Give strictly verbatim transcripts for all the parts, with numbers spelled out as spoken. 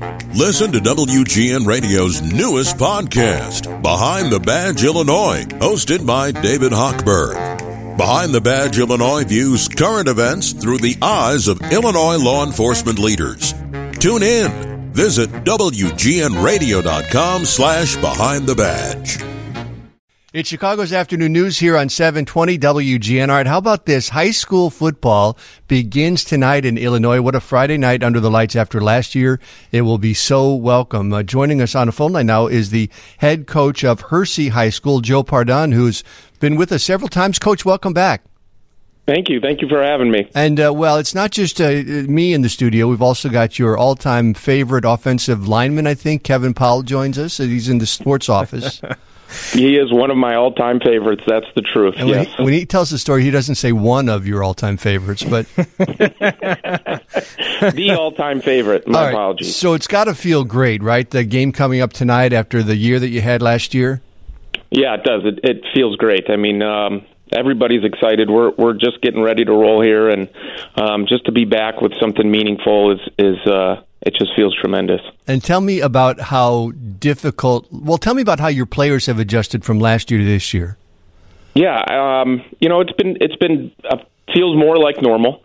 Listen to W G N Radio's newest podcast, Behind the Badge Illinois, hosted by David Hochberg. Behind the Badge Illinois views current events through the eyes of Illinois law enforcement leaders. Tune in. Visit W G N radio dot com slash behind the badge. It's Chicago's Afternoon News here on seven twenty W G N. All right, how about this? High school football begins tonight in Illinois. What a Friday night under the lights after last year. It will be so welcome. Uh, joining us on the phone line now is the head coach of Hersey High School, Joe Pardon, who's been with us several times. Coach, welcome back. Thank you. Thank you for having me. And, uh, well, it's not just uh, me in the studio. We've also got your all-time favorite offensive lineman, I think. Kevin Powell joins us. He's in the sports office. He is one of my all-time favorites. That's the truth. And when, yes. he, when he tells the story, he doesn't say one of your all-time favorites, but the all-time favorite. My all right. apologies. So it's got to feel great, right? The game coming up tonight after the year that you had last year. Yeah, it does. It, it feels great. I mean, um, everybody's excited. We're we're just getting ready to roll here, and um, just to be back with something meaningful is is. Uh, It just feels tremendous. And tell me about how difficult, well, tell me about how your players have adjusted from last year to this year. Yeah, um, you know, it's been, it's been, uh, feels more like normal.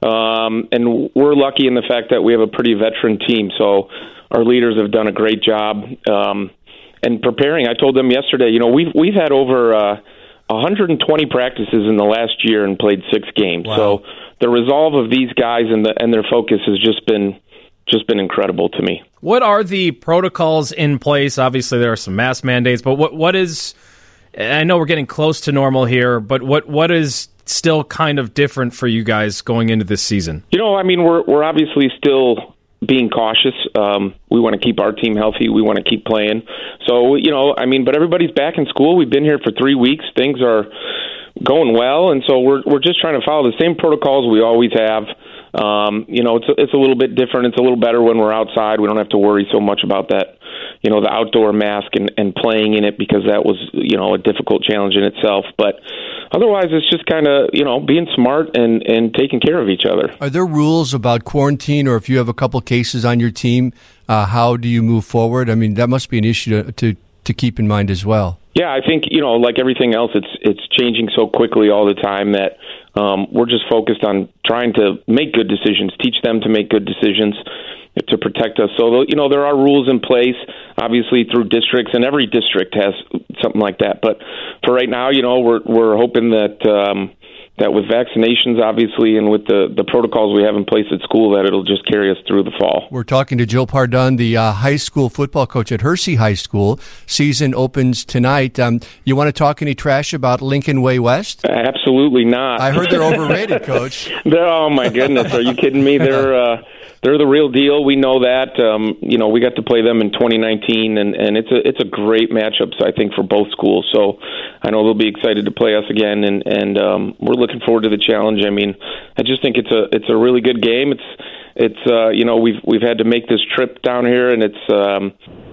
Um, and we're lucky in the fact that we have a pretty veteran team. So our leaders have done a great job. Um, and preparing, I told them yesterday, you know, we've, we've had over, uh, one hundred twenty practices in the last year and played six games. Wow. So the resolve of these guys and the, and their focus has just been, just been incredible to me. What are the protocols in place? Obviously, there are some mask mandates, but what what is, I know we're getting close to normal here, but what what is still kind of different for you guys going into this season? You know, I mean, we're we're obviously still being cautious. Um, we want to keep our team healthy. We want to keep playing. So, you know, I mean, but everybody's back in school. We've been here for three weeks. Things are going well, and so we're we're just trying to follow the same protocols we always have. Um, you know, it's a, it's a little bit different. It's a little better when we're outside. We don't have to worry so much about that, you know, the outdoor mask and, and playing in it, because that was, you know, a difficult challenge in itself. But otherwise, it's just kind of, you know, being smart and, and taking care of each other. Are there rules about quarantine, or if you have a couple cases on your team, uh, how do you move forward? I mean, that must be an issue to, to, to keep in mind as well. Yeah, I think, you know, like everything else, it's it's changing so quickly all the time that um, we're just focused on trying to make good decisions, teach them to make good decisions to protect us. So, you know, there are rules in place, obviously, through districts, and every district has something like that. But for right now, you know, we're we're hoping that um, that with vaccinations, obviously, and with the, the protocols we have in place at school, that it'll just carry us through the fall. We're talking to Joe Pardon, the uh, high school football coach at Hersey High School. Season opens tonight. Um, you want to talk any trash about Lincoln Way West? Absolutely not. I heard they're overrated, Coach. They're, oh, my goodness. Are you kidding me? They're uh, they're the real deal. We know that. Um, you know, we got to play them in twenty nineteen, and, and it's a it's a great matchup, I think, for both schools. So I know they'll be excited to play us again, and, and um, we're looking forward to the challenge. I mean, I just think it's a it's a really good game. It's it's uh, you know, we've we've had to make this trip down here, and it's um,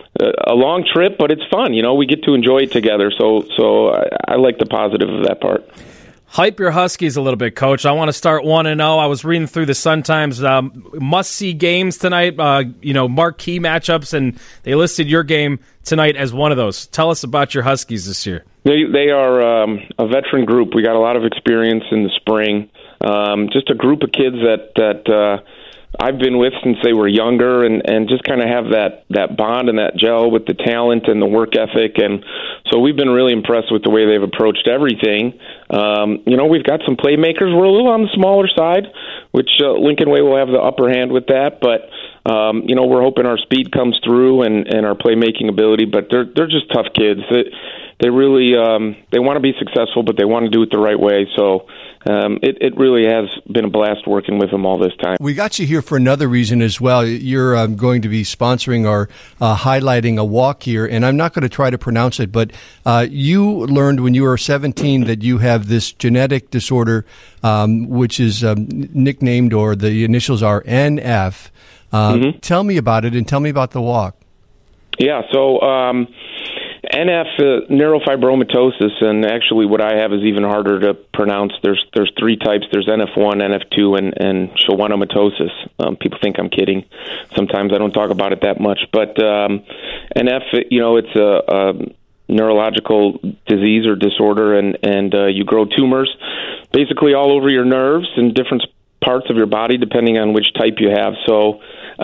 a long trip, but it's fun. You know, we get to enjoy it together. So so I, I like the positive of that part. Hype your Huskies a little bit, Coach. I want to start one and zero. I was reading through the Sun-Times um, must-see games tonight. Uh, you know, marquee matchups, and they listed your game tonight as one of those. Tell us about your Huskies this year. They they are um, a veteran group. We got a lot of experience in the spring. Um, just a group of kids that that uh, I've been with since they were younger, and, and just kind of have that, that bond and that gel with the talent and the work ethic. And so we've been really impressed with the way they've approached everything. Um, you know, we've got some playmakers. We're a little on the smaller side, which uh, Lincoln Way will have the upper hand with that. But, um, you know, we're hoping our speed comes through and, and our playmaking ability. But they're they're just tough kids. They, they really um, they want to be successful, but they want to do it the right way. So um, it, it really has been a blast working with them all this time. We got you here for another reason as well. You're um, going to be sponsoring or uh, highlighting a walk here, and I'm not going to try to pronounce it, but uh, you learned when you were seventeen that you have this genetic disorder, um, which is um, nicknamed, or the initials are N F. Uh, mm-hmm. Tell me about it, and tell me about the walk. Yeah, so... Um, N F, uh, neurofibromatosis, and actually what I have is even harder to pronounce. There's there's three types. There's N F one, N F two, and, and schwannomatosis. Um, people think I'm kidding. Sometimes I don't talk about it that much. But um, N F, you know, it's a, a neurological disease or disorder, and, and uh, you grow tumors basically all over your nerves and different parts of your body depending on which type you have. So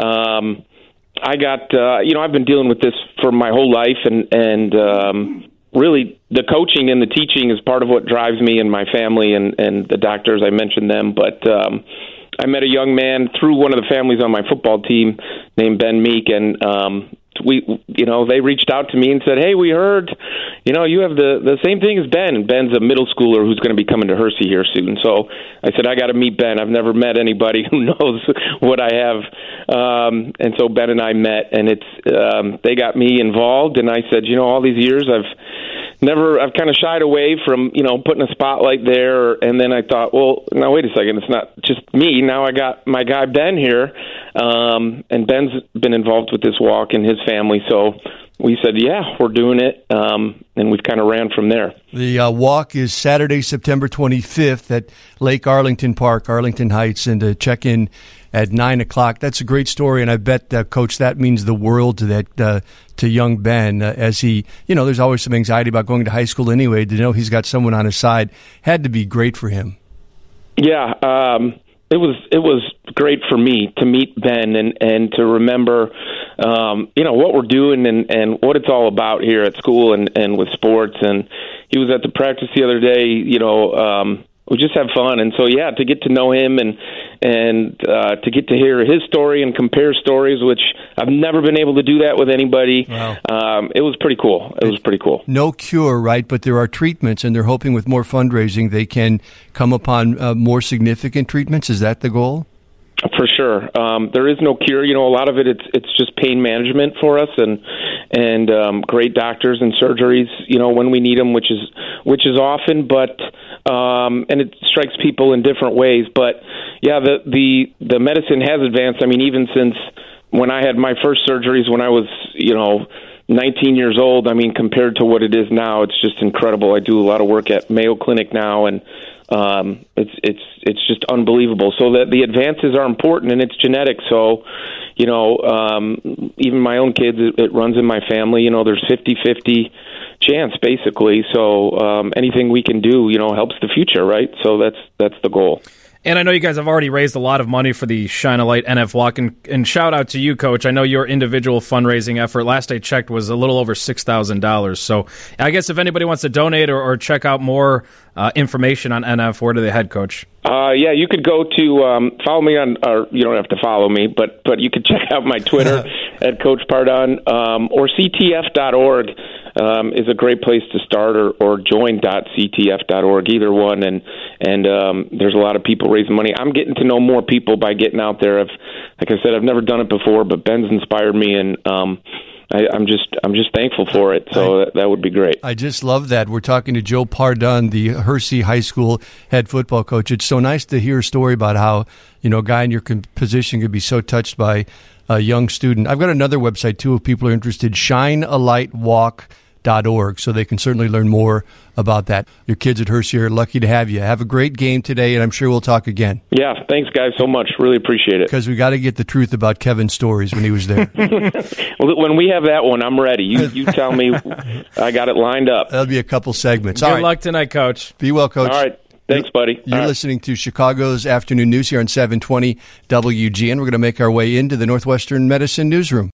um, I got, uh, you know, I've been dealing with this for my whole life, and, and um, really the coaching and the teaching is part of what drives me and my family and, and the doctors. I mentioned them, but um, I met a young man through one of the families on my football team named Ben Meek, and um, we, you know, they reached out to me and said, "Hey, we heard, you know, you have the, the same thing as Ben." And Ben's a middle schooler who's going to be coming to Hersey here soon. So I said, "I got to meet Ben. I've never met anybody who knows what I have." Um, and so Ben and I met, and it's um, they got me involved. And I said, "You know, all these years I've never, I've kind of shied away from, you know, putting a spotlight there." And then I thought, well, now wait a second, it's not just me. Now I got my guy Ben here, um, and Ben's been involved with this walk and his family. So we said, yeah, we're doing it, um, and we've kind of ran from there. The uh, walk is Saturday, September twenty-fifth at Lake Arlington Park, Arlington Heights, and to check in at nine o'clock. That's a great story, and I bet, uh, Coach, that means the world to that uh, to young Ben uh, as he, you know, there's always some anxiety about going to high school anyway. To know he's got someone on his side had to be great for him. Yeah, um, it was it was great for me to meet Ben and, and to remember, um, you know, what we're doing and, and what it's all about here at school and, and with sports. And he was at the practice the other day, you know, um, we just have fun. And so, yeah, to get to know him and and uh, to get to hear his story and compare stories, which I've never been able to do that with anybody. Wow. Um, it was pretty cool. It was pretty cool. No cure, right? But there are treatments, and they're hoping with more fundraising they can come upon uh, more significant treatments. Is that the goal? For sure. Um, there is no cure. You know, a lot of it, it's it's just pain management for us, and and um, great doctors and surgeries, you know, when we need them, which is which is often, but um, and it strikes people in different ways. But yeah, the the the medicine has advanced. I mean, even since when I had my first surgeries when I was, you know, nineteen years old. I mean, compared to what it is now, it's just incredible. I do a lot of work at Mayo Clinic now, and um, it's it's it's just unbelievable. So that the advances are important, and it's genetic. So, you know, um, even my own kids, it, it runs in my family. You know, there's fifty-fifty chance basically. So um, anything we can do, you know, helps the future, right? So that's that's the goal. And I know you guys have already raised a lot of money for the Shine a Light N F Walk, and, and shout out to you, Coach. I know your individual fundraising effort, last I checked, was a little over six thousand dollars. So I guess if anybody wants to donate or, or check out more uh, information on N F, where do they head, Coach? Uh, yeah, you could go to, um, follow me on, or you don't have to follow me, but, but you could check out my Twitter at Coach Pardon, um, or C T F dot org. Um, is a great place to start, or, or join dot C T F dot org, either one. And and um, there's a lot of people raising money. I'm getting to know more people by getting out there. I've, like I said, I've never done it before, but Ben's inspired me, and um, I, I'm just I'm just thankful for it. So I, that, that would be great. I just love that. We're talking to Joe Pardon, the Hersey High School head football coach. It's so nice to hear a story about how, you know, a guy in your position could be so touched by a young student. I've got another website, too, if people are interested, shine a light walk dot org, so they can certainly learn more about that. Your kids at Hersey are lucky to have you. Have a great game today, and I'm sure we'll talk again. Yeah, thanks, guys, so much. Really appreciate it. Because we got to get the truth about Kevin's stories when he was there. Well, when we have that one, I'm ready. You you tell me. I got it lined up. That'll be a couple segments. Good All right. luck tonight, Coach. Be well, Coach. All right. Thanks, buddy. You're All listening right. to Chicago's Afternoon News here on seven twenty W G N. We're going to make our way into the Northwestern Medicine Newsroom.